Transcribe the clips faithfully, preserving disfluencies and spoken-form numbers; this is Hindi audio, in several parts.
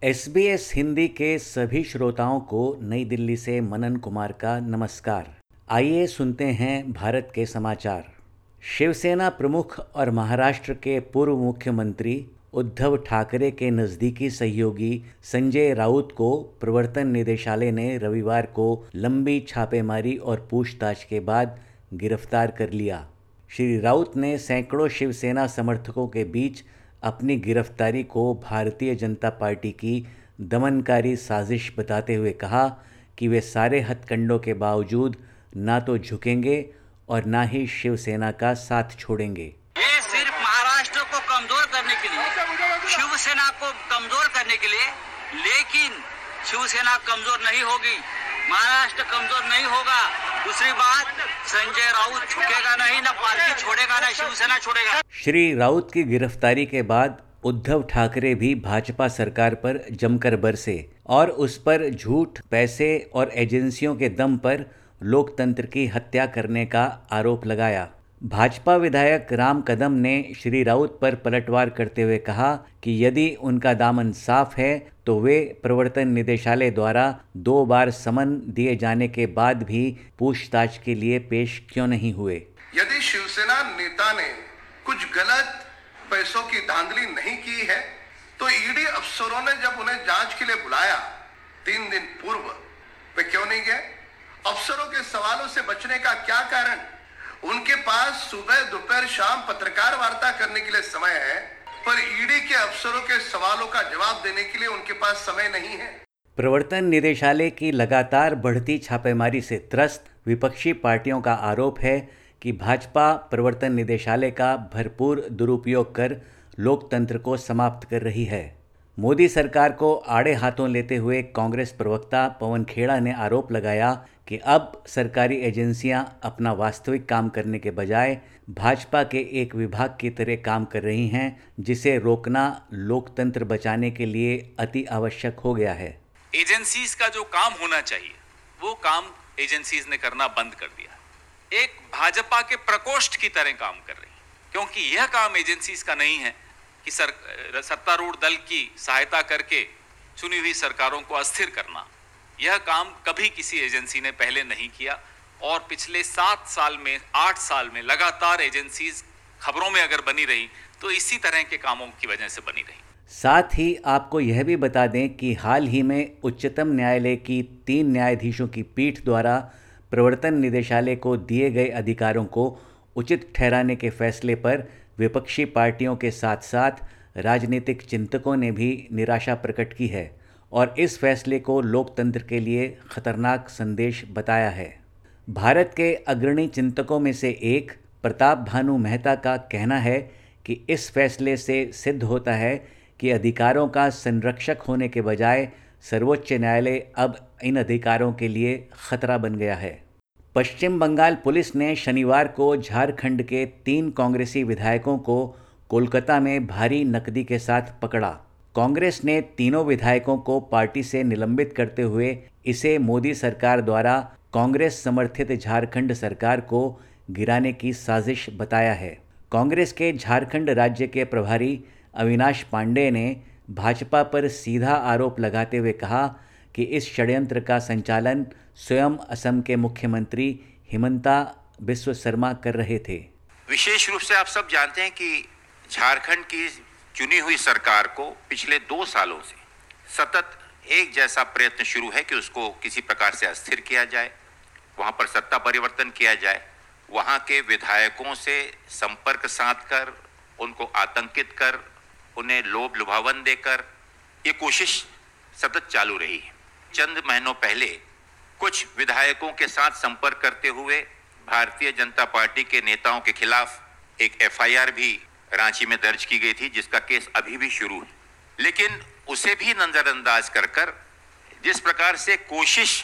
एस बी एस हिंदी के सभी श्रोताओं को नई दिल्ली से मनन कुमार का नमस्कार। आइए सुनते हैं भारत के समाचार। शिवसेना प्रमुख और महाराष्ट्र के पूर्व मुख्यमंत्री उद्धव ठाकरे के नज़दीकी सहयोगी संजय राउत को प्रवर्तन निदेशालय ने रविवार को लंबी छापेमारी और पूछताछ के बाद गिरफ्तार कर लिया। श्री राउत ने सैकड़ों शिवसेना समर्थकों के बीच अपनी गिरफ्तारी को भारतीय जनता पार्टी की दमनकारी साजिश बताते हुए कहा कि वे सारे हथकंडों के बावजूद ना तो झुकेंगे और ना ही शिवसेना का साथ छोड़ेंगे। ये सिर्फ महाराष्ट्र को कमजोर करने के लिए, शिवसेना को कमजोर करने के लिए, लेकिन शिवसेना कमजोर नहीं होगी, महाराष्ट्र कमजोर नहीं होगा। दूसरी बात, संजय राउत झुकेगा नहीं, ना पार्टी छोड़ेगा, ना शिवसेना छोड़ेगा। श्री राउत की गिरफ्तारी के बाद उद्धव ठाकरे भी भाजपा सरकार पर जमकर बरसे और उस पर झूठ, पैसे और एजेंसियों के दम पर लोकतंत्र की हत्या करने का आरोप लगाया। भाजपा विधायक राम कदम ने श्री राउत पर पलटवार करते हुए कहा कि यदि उनका दामन साफ है तो वे प्रवर्तन निदेशालय द्वारा दो बार समन दिए जाने के बाद भी पूछताछ के लिए पेश क्यों नहीं हुए। यदि शिवसेना नेता ने कुछ गलत पैसों की धांधली नहीं की है तो ईडी अफसरों ने जब उन्हें जांच के लिए बुलाया तीन दिन पूर्व, वे क्यों नहीं गए? अफसरों के सवालों से बचने का क्या कारण? उनके पास सुबह, दोपहर, शाम पत्रकार वार्ता करने के लिए समय है, पर ईडी के अफसरों के सवालों का जवाब देने के लिए उनके पास समय नहीं है। प्रवर्तन निदेशालय की लगातार बढ़ती छापेमारी से त्रस्त विपक्षी पार्टियों का आरोप है कि भाजपा प्रवर्तन निदेशालय का भरपूर दुरुपयोग कर लोकतंत्र को समाप्त कर रही है। मोदी सरकार को आड़े हाथों लेते हुए कांग्रेस प्रवक्ता पवन खेड़ा ने आरोप लगाया कि अब सरकारी एजेंसियां अपना वास्तविक काम करने के बजाय भाजपा के एक विभाग की तरह काम कर रही हैं, जिसे रोकना लोकतंत्र बचाने के लिए अति आवश्यक हो गया है। एजेंसीज का जो काम होना चाहिए वो काम एजेंसीज ने करना बंद कर दिया, एक भाजपा के प्रकोष्ठ की तरह काम कर रही, क्योंकि यह काम एजेंसीज का नहीं है कि सर, सत्तारूढ़ दल की सहायता करके चुनी हुई सरकारों को अस्थिर करना। यह काम कभी किसी एजेंसी ने पहले नहीं किया और पिछले सात साल में, आठ साल में लगातार एजेंसीज खबरों में अगर बनी रही तो इसी तरह के कामों की वजह से बनी रही। साथ ही आपको यह भी बता दें कि हाल ही में उच्चतम न्यायालय की तीन न्यायाधीशों की पीठ द्वारा प्रवर्तन निदेशालय को दिए गए अधिकारों को उचित ठहराने के फैसले पर विपक्षी पार्टियों के साथ साथ राजनीतिक चिंतकों ने भी निराशा प्रकट की है और इस फैसले को लोकतंत्र के लिए खतरनाक संदेश बताया है। भारत के अग्रणी चिंतकों में से एक प्रताप भानु मेहता का कहना है कि इस फैसले से सिद्ध होता है कि अधिकारों का संरक्षक होने के बजाय सर्वोच्च न्यायालय अब इन अधिकारों के लिए खतरा बन गया है। पश्चिम बंगाल पुलिस ने शनिवार को झारखंड के तीन कांग्रेसी विधायकों को कोलकाता में भारी नकदी के साथ पकड़ा। कांग्रेस ने तीनों विधायकों को पार्टी से निलंबित करते हुए इसे मोदी सरकार द्वारा कांग्रेस समर्थित झारखंड सरकार को गिराने की साजिश बताया है। कांग्रेस के झारखंड राज्य के प्रभारी अविनाश पांडे ने भाजपा पर सीधा आरोप लगाते हुए कहा कि इस षड्यंत्र का संचालन स्वयं असम के मुख्यमंत्री हिमंता बिस्व शर्मा कर रहे थे। विशेष रूप से आप सब जानते हैं कि झारखंड की चुनी हुई सरकार को पिछले दो सालों से सतत एक जैसा प्रयत्न शुरू है कि उसको किसी प्रकार से अस्थिर किया जाए, वहां पर सत्ता परिवर्तन किया जाए, वहां के विधायकों से संपर्क साध कर उनको आतंकित कर उन्हें लोभ लुभावन देकर ये कोशिश सतत चालू रही है। चंद महीनों पहले कुछ विधायकों के साथ संपर्क करते हुए भारतीय जनता पार्टी के नेताओं के खिलाफ एक एफ आई आर भी रांची में दर्ज की गई थी, जिसका केस अभी भी शुरू है। लेकिन उसे भी नजरअंदाज कर कर जिस प्रकार से कोशिश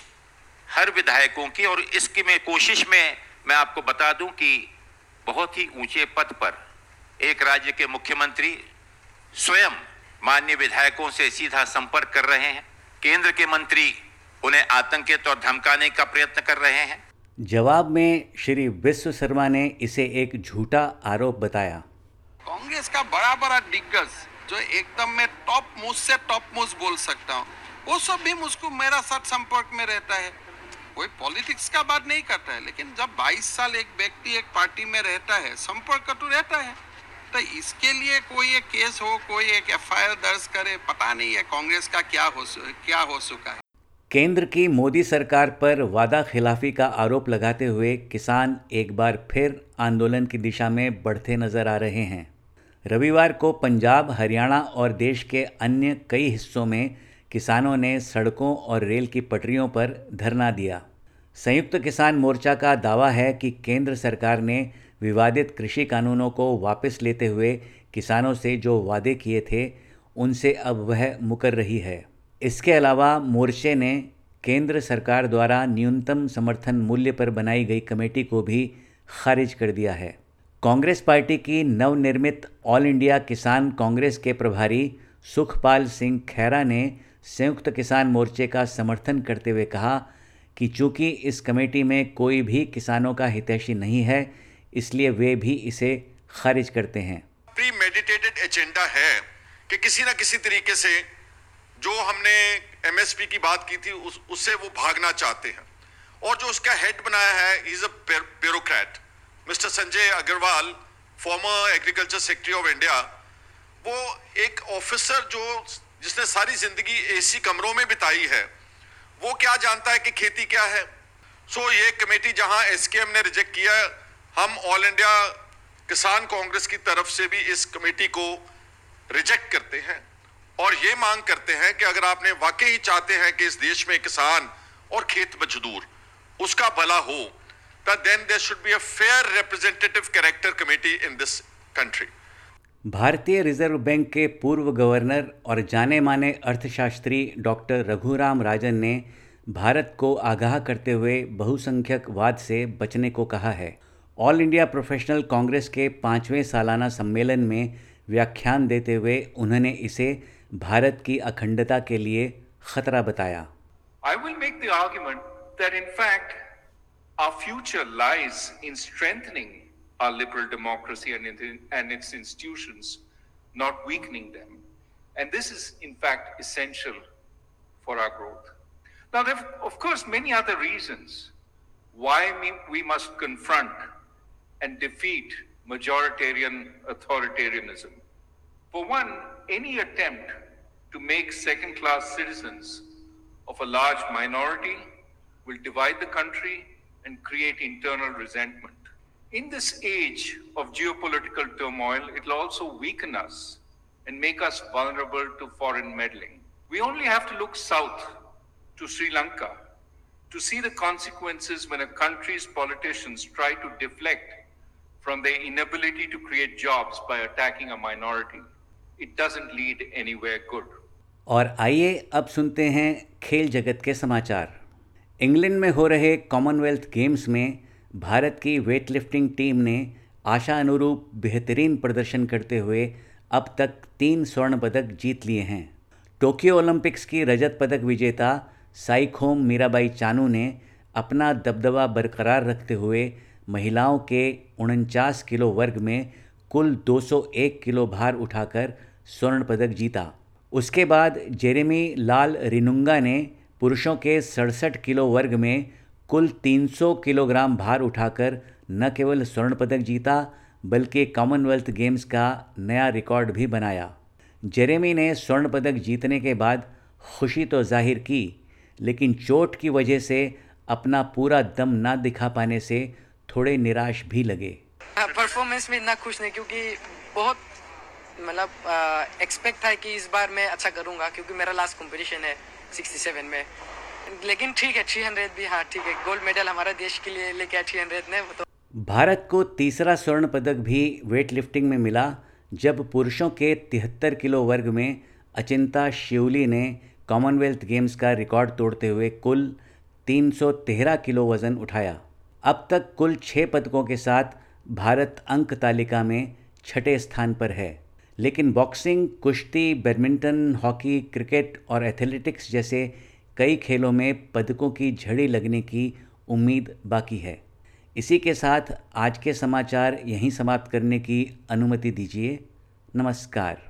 हर विधायकों की, और इसकी में कोशिश में मैं आपको बता दूं कि बहुत ही ऊंचे पद पर एक राज्य के मुख्यमंत्री स्वयं माननीय विधायकों से सीधा संपर्क कर रहे हैं, केंद्र के मंत्री उन्हें आतंकित और धमकाने का प्रयत्न कर रहे हैं। जवाब में श्री बिस्व शर्मा ने इसे एक झूठा आरोप बताया। कांग्रेस का बड़ा बड़ा दिग्गज जो एकदम मैं टॉप मोस्ट से टॉप मोस्ट बोल सकता हूँ, वो सब भी मुझको मेरा साथ संपर्क में रहता है। कोई पॉलिटिक्स का बात नहीं करता है, लेकिन जब बाईस साल एक व्यक्ति एक पार्टी में रहता है, संपर्क तो रहता है। तो इसके लिए कोई एक केस हो, कोई एक एफ आई आर दर्ज करे, पता नहीं है कांग्रेस का क्या हो क्या हो चुका है। केंद्र की मोदी सरकार पर वादा खिलाफी का आरोप लगाते हुए किसान एक बार फिर आंदोलन की दिशा में बढ़ते नजर आ रहे हैं। रविवार को पंजाब, हरियाणा और देश के अन्य कई हिस्सों में किसानों ने सड़कों और रेल की पटरियों पर धरना दिया। संयुक्त किसान मोर्चा का दावा है कि केंद्र सरकार ने विवादित कृषि कानूनों को वापस लेते हुए किसानों से जो वादे किए थे उनसे अब वह मुकर रही है। इसके अलावा मोर्चे ने केंद्र सरकार द्वारा न्यूनतम समर्थन मूल्य पर बनाई गई कमेटी को भी खारिज कर दिया है। कांग्रेस पार्टी की नवनिर्मित ऑल इंडिया किसान कांग्रेस के प्रभारी सुखपाल सिंह खैरा ने संयुक्त किसान मोर्चे का समर्थन करते हुए कहा कि चूंकि इस कमेटी में कोई भी किसानों का हितैषी नहीं है, इसलिए वे भी इसे खारिज करते हैं। प्री मेडिटेटेड एजेंडा है कि किसी ना किसी तरीके से जो हमने एम एस पी की बात की थी उस, उससे वो भागना चाहते हैं। और जो उसका हेड बनाया है, he is a bureaucrat, mister Sanjay Agarwal, former agriculture secretary of India. वो एक ऑफिसर जो जिसने सारी जिंदगी एसी कमरों में बिताई है, वो क्या जानता है कि खेती क्या है। सो so, ये कमेटी जहां एस के एम ने रिजेक्ट किया, हम ऑल इंडिया किसान कांग्रेस की तरफ से भी इस कमेटी को रिजेक्ट करते हैं और ये मांग करते हैं कि अगर आपने वाकई ही चाहते हैं कि इस देश में किसान और खेत मजदूर उसका भला हो, then there should be a fair representative character committee in this country. भारतीय रिजर्व बैंक के पूर्व गवर्नर और जाने माने अर्थशास्त्री डॉक्टर रघुराम राजन ने भारत को आगाह करते हुए बहुसंख्यकवाद से बचने को कहा है। ऑल इंडिया प्रोफेशनल कांग्रेस के पाँचवें सालाना सम्मेलन में व्याख्यान देते हुए उन्होंने इसे भारत की अखंडता के लिए खतरा बताया। I will make the argument that in fact our future lies in strengthening our liberal democracy and, and its institutions, not weakening them. And this is in fact essential for our growth. Now there are of course many other reasons why we, we must confront and defeat majoritarian authoritarianism. For one, any attempt to make second-class citizens of a large minority will divide the country and create internal resentment. In this age of geopolitical turmoil, it will also weaken us and make us vulnerable to foreign meddling. We only have to look south to Sri Lanka to see the consequences when a country's politicians try to deflect from their inability to create jobs by attacking a minority. It doesn't lead anywhere good. और आइए अब सुनते हैं खेल जगत के समाचार। इंग्लैंड में हो रहे कॉमनवेल्थ गेम्स में भारत की वेटलिफ्टिंग टीम ने आशा अनुरूप बेहतरीन प्रदर्शन करते हुए अब तक तीन स्वर्ण पदक जीत लिए हैं। टोक्यो ओलंपिक्स की रजत पदक विजेता साइखोम मीराबाई चानू ने अपना दबदबा बरकरार रखते हुए महिलाओं के उनचास किलो वर्ग में कुल दो सौ एक किलो भार उठाकर स्वर्ण पदक जीता। उसके बाद जेरेमी लाल रिनुंगा ने पुरुषों के सड़सठ किलो वर्ग में कुल तीन सौ किलोग्राम भार उठाकर न केवल स्वर्ण पदक जीता बल्कि कॉमनवेल्थ गेम्स का नया रिकॉर्ड भी बनाया। जेरेमी ने स्वर्ण पदक जीतने के बाद खुशी तो जाहिर की, लेकिन चोट की वजह से अपना पूरा दम ना दिखा पाने से थोड़े निराश भी लगे। परफॉर्मेंस में इतना खुश नहीं, क्योंकि बहुत मतलब एक्सपेक्ट था कि इस बार मैं अच्छा करूंगा, क्योंकि मेरा लास्ट कंपटीशन है सड़सठ में। लेकिन ठीक है, तीन सौ भी, हाँ ठीक है, गोल्ड मेडल हमारा देश के लिए लेके आया तीन सौ ने। तो भारत को तीसरा स्वर्ण पदक भी वेट लिफ्टिंग में मिला, जब पुरुषों के तिहत्तर किलो वर्ग में अचिंता शिवली ने कॉमनवेल्थ गेम्स का रिकॉर्ड तोड़ते हुए कुल तीन सौ तेरह किलो वज़न उठाया। अब तक कुल छः पदकों के साथ भारत अंक तालिका में छठे स्थान पर है, लेकिन बॉक्सिंग, कुश्ती, बैडमिंटन, हॉकी, क्रिकेट और एथलेटिक्स जैसे कई खेलों में पदकों की झड़ी लगने की उम्मीद बाकी है। इसी के साथ आज के समाचार यहीं समाप्त करने की अनुमति दीजिए। नमस्कार।